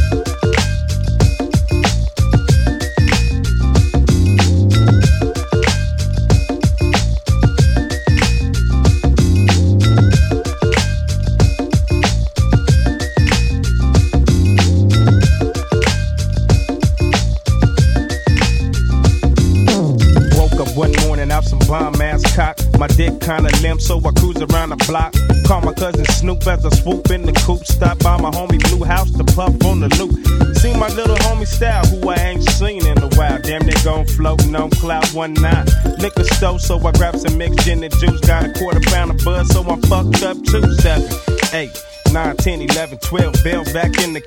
My dick kinda limp, so I cruise around the block. Call my cousin Snoop as I swoop in the coupe. Stop by my homie Blue House to puff on the loop. See my little homie Style, who I ain't seen in a while. Damn, they gon' floatin' on cloud 19. Liquor store, so I grab some mixed gin and juice. Got a quarter pound of buzz, so I'm fucked up too. 7, 8, 9, 10, 11, 12 bells back in the